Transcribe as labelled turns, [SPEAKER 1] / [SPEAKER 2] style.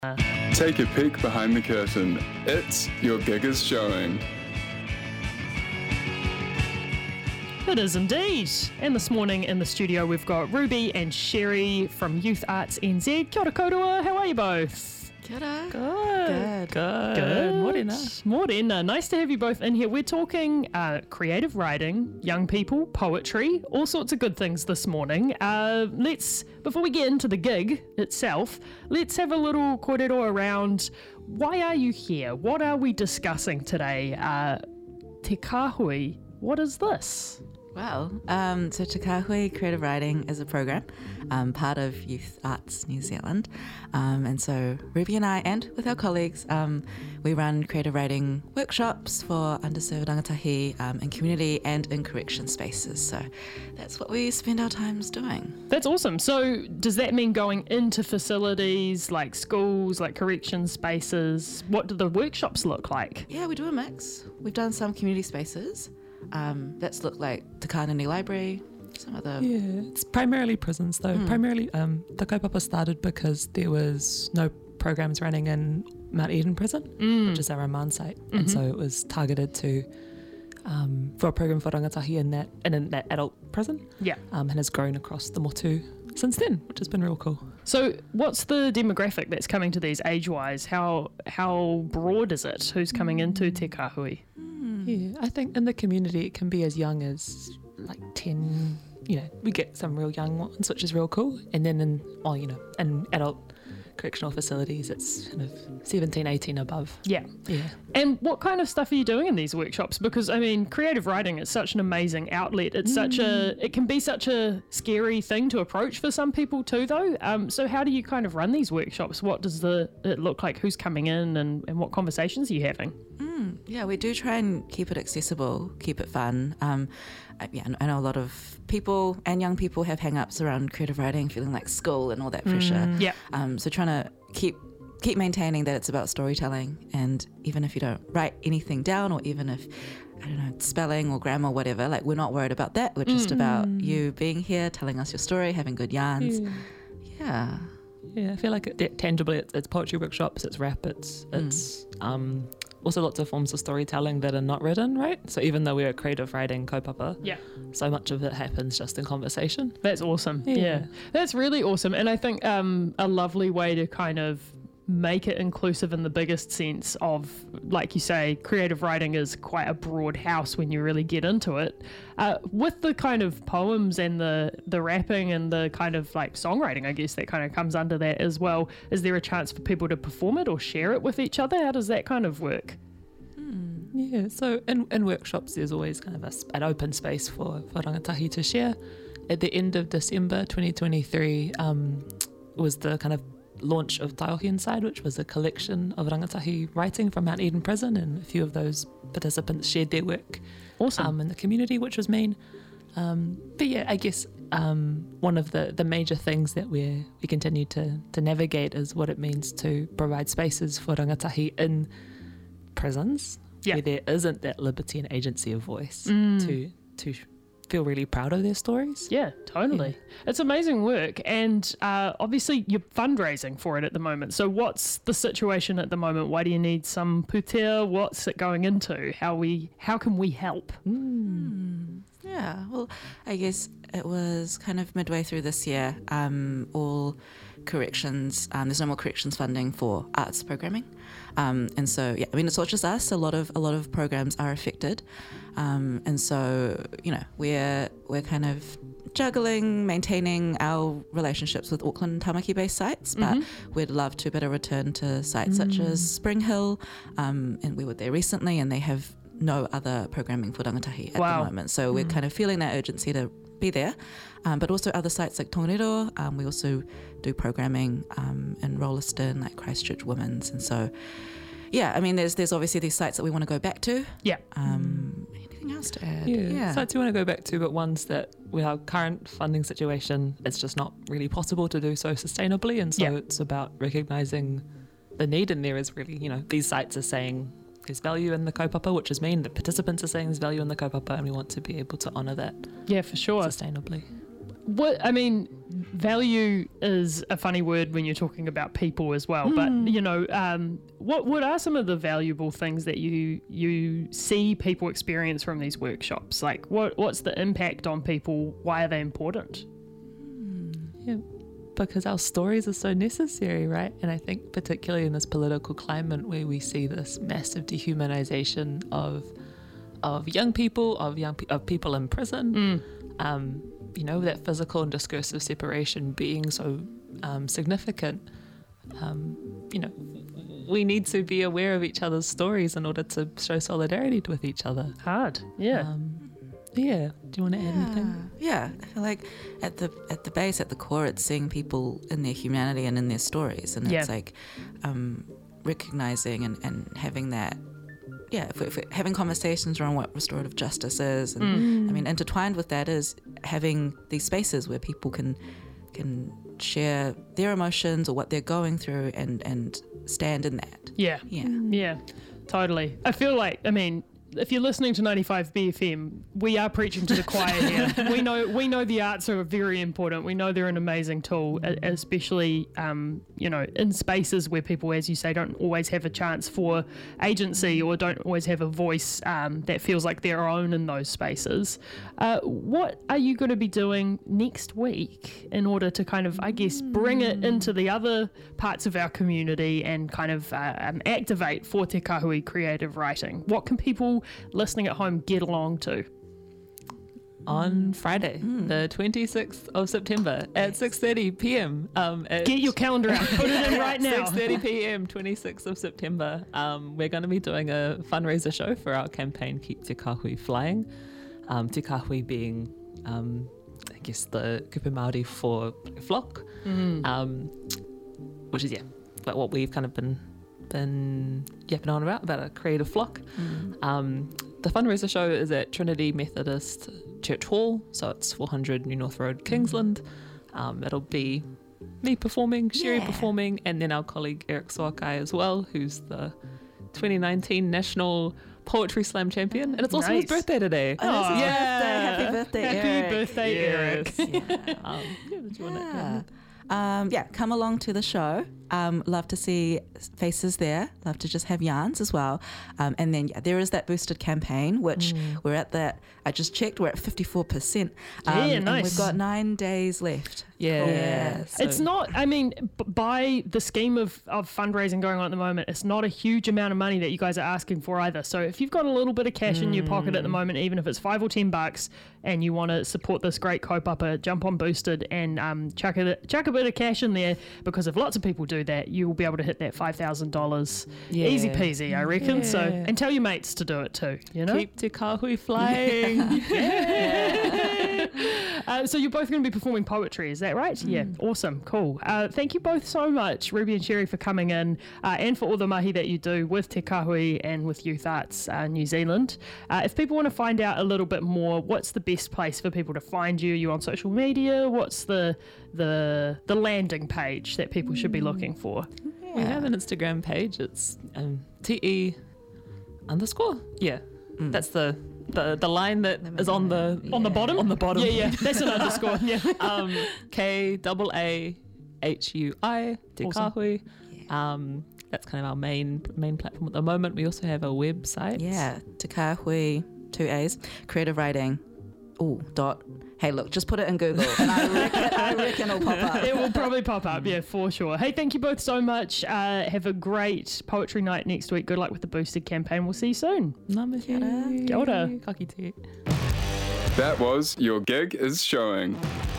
[SPEAKER 1] Take a peek behind the curtain. It's Your Gig is Showing.
[SPEAKER 2] It is indeed. And this morning in the studio we've got Ruby and Sherry from Youth Arts NZ. Kia ora kouroua, how are you both?
[SPEAKER 3] Kia ora.
[SPEAKER 2] Good. Morena. Nice to have you both in here. We're talking creative writing, young people, poetry, all sorts of good things this morning. Before we get into the gig itself, let's have a little kōrero around why are you here? What are we discussing today? Te Kāhui, what is this?
[SPEAKER 3] Well, so Te Kāhui Creative Writing is a program, part of Youth Arts New Zealand. And so Ruby and I, and with our colleagues, we run creative writing workshops for underserved rangatahi in community and in correction spaces. So that's what we spend our times doing.
[SPEAKER 2] That's awesome. So does that mean going into facilities like schools, like correction spaces? What do the workshops look like?
[SPEAKER 3] Yeah, we do a mix. We've done some community spaces. That's looked like Te Kānani Library, some other...
[SPEAKER 4] Yeah, it's primarily prisons though. Primarily, the kaupapa started because there was no programs running in Mount Eden Prison, which is our remand site. And so it was targeted to for a program for rangatahi in that adult prison.
[SPEAKER 2] Yeah.
[SPEAKER 4] And has grown across the motu since then, which has been real cool.
[SPEAKER 2] So what's the demographic that's coming to these age-wise? How broad is it? Who's coming into Te Kāhui?
[SPEAKER 4] Yeah, I think in the community it can be as young as like 10, we get some real young ones, which is real cool. And then in adult correctional facilities, it's kind of 17, 18 above.
[SPEAKER 2] Yeah. And what kind of stuff are you doing in these workshops? Because, I mean, creative writing is such an amazing outlet. It's it can be such a scary thing to approach for some people too, though. So how do you kind of run these workshops? What does it look like? Who's coming in and what conversations are you having?
[SPEAKER 3] Yeah, we do try and keep it accessible, keep it fun. I know a lot of people and young people have hang-ups around creative writing, feeling like school and all that pressure.
[SPEAKER 2] Yeah.
[SPEAKER 3] So trying to keep maintaining that it's about storytelling, and even if you don't write anything down, or even if, I don't know, spelling or grammar or whatever, like we're not worried about that. We're just about you being here, telling us your story, having good yarns. Yeah.
[SPEAKER 4] Yeah, I feel like tangibly it's poetry workshops, it's rap, it's also lots of forms of storytelling that are not written, right? So even though we're a creative writing kaupapa, so much of it happens just in conversation.
[SPEAKER 2] That's awesome. Yeah. That's really awesome. And I think a lovely way to kind of make it inclusive in the biggest sense of, like you say, creative writing is quite a broad house when you really get into it. With the kind of poems and the rapping and the kind of like songwriting, I guess that kind of comes under that as well. Is there a chance for people to perform it or share it with each other? How does that kind of work?
[SPEAKER 4] Yeah, so in workshops there's always kind of an open space for rangatahi to share. At the end of December 2023 was the kind of launch of Taiohi Inside, which was a collection of rangatahi writing from Mount Eden Prison, and a few of those participants shared their work in the community, which was mean. But yeah, I guess one of the major things that we continue to navigate is what it means to provide spaces for rangatahi in prisons where there isn't that liberty and agency of voice to feel really proud of their stories.
[SPEAKER 2] Yeah, totally. It's amazing work, and obviously you're fundraising for it at the moment. So what's the situation at the moment? Why do you need some putea? What's it going into? How can we help?
[SPEAKER 3] Yeah, well, I guess it was kind of midway through this year, all corrections, there's no more corrections funding for arts programming. And so, I mean, it's not just us, a lot of programs are affected. And so, we're kind of juggling, maintaining our relationships with Auckland Tamaki-based sites, but we'd love to better return to sites such as Spring Hill, and we were there recently, and they have no other programming for rangatahi at the moment. So we're kind of feeling that urgency to be there, but also other sites like Tongariro. We also do programming in Rolleston, like Christchurch Women's, and so I mean, there's obviously these sites that we want to go back to. Anything else to add?
[SPEAKER 4] Sites we want to go back to, but ones that with our current funding situation, it's just not really possible to do so sustainably, and so it's about recognising the need. And there is really, these sites are saying there's value in the kaupapa, which is mean the participants are saying there's value in the kaupapa, and we want to be able to honour that.
[SPEAKER 2] Yeah, for sure.
[SPEAKER 4] Sustainably.
[SPEAKER 2] Value is a funny word when you're talking about people as well, but what are some of the valuable things that you see people experience from these workshops? Like what's the impact on people? Why are they important?
[SPEAKER 4] Yeah, because our stories are so necessary, right? And I think particularly in this political climate where we see this massive dehumanization of young people, of people in prison, that physical and discursive separation being so significant, we need to be aware of each other's stories in order to show solidarity with each other.
[SPEAKER 2] Hard, yeah.
[SPEAKER 4] Do you want to add anything?
[SPEAKER 3] Yeah, I feel like at the base, at the core, it's seeing people in their humanity and in their stories, and it's like recognizing and having that. Yeah, if we're having conversations around what restorative justice is, and intertwined with that is having these spaces where people can share their emotions or what they're going through and stand in that.
[SPEAKER 2] Yeah, totally. I feel like, if you're listening to 95 BFM, we are preaching to the choir here. We know the arts are very important. We know they're an amazing tool, especially in spaces where people, as you say, don't always have a chance for agency or don't always have a voice that feels like their own in those spaces. What are you going to be doing next week in order to kind of, I guess, bring it into the other parts of our community and kind of activate for Te Kahui creative writing? What can people listening at home get along to?
[SPEAKER 4] On Friday, the 26th of September at 6:30 p.m.
[SPEAKER 2] Get your calendar out. Put it in right now.
[SPEAKER 4] 6:30 p.m. 26th of September. We're going to be doing a fundraiser show for our campaign Keep Te Kahui Flying. Te Kahui being, I guess, the kupu Māori for flock, which is but what we've kind of been yapping on about a creative flock. The fundraiser show is at Trinity Methodist Church Hall, so it's 400 New North Road, Kingsland. It'll be me performing, Sherry performing, and then our colleague Eric Soakai as well, who's the 2019 National Poetry Slam champion, and it's also his birthday today.
[SPEAKER 3] Oh, happy birthday, Eric.
[SPEAKER 2] Happy birthday, Eric.
[SPEAKER 4] Did you want to
[SPEAKER 3] come along to the show. Love to see faces there. Love to just have yarns as well. And then there is that boosted campaign, which we're at that. I just checked. We're at 54%.
[SPEAKER 2] Nice.
[SPEAKER 3] And we've got 9 days left.
[SPEAKER 2] So. It's not. By the scheme of fundraising going on at the moment, it's not a huge amount of money that you guys are asking for either. So if you've got a little bit of cash in your pocket at the moment, even if it's $5 or $10, and you want to support this great kaupapa, jump on Boosted and chuck a bit of cash in there, because if lots of people do that, you'll be able to hit that $5,000 easy peasy, I reckon. So, and tell your mates to do it too,
[SPEAKER 4] Keep Te Kahui flying.
[SPEAKER 2] So you're both going to be performing poetry, is that right? Yeah, awesome, cool. Thank you both so much, Ruby and Sherry, for coming in and for all the mahi that you do with Te Kahui and with Youth Arts New Zealand. If people want to find out a little bit more, what's the best place for people to find you? Are you on social media? What's the landing page that people should be looking for?
[SPEAKER 4] We have an Instagram page. It's TE_. That's the line that is on the
[SPEAKER 2] bottom.
[SPEAKER 4] On the bottom.
[SPEAKER 2] That's an underscore.
[SPEAKER 4] KAAHUI Te Kahui. That's kind of our main platform at the moment. We also have a website.
[SPEAKER 3] Te Kahui, 2 A's, creative writing. Hey, look, just put it in Google and I reckon it'll pop up.
[SPEAKER 2] It will probably pop up, for sure. Hey, thank you both so much. Have a great poetry night next week. Good luck with the Boosted campaign. We'll see you soon.
[SPEAKER 4] Kia ora.
[SPEAKER 2] Kia ora.
[SPEAKER 4] Ka kite.
[SPEAKER 1] That was Your Gig is Showing.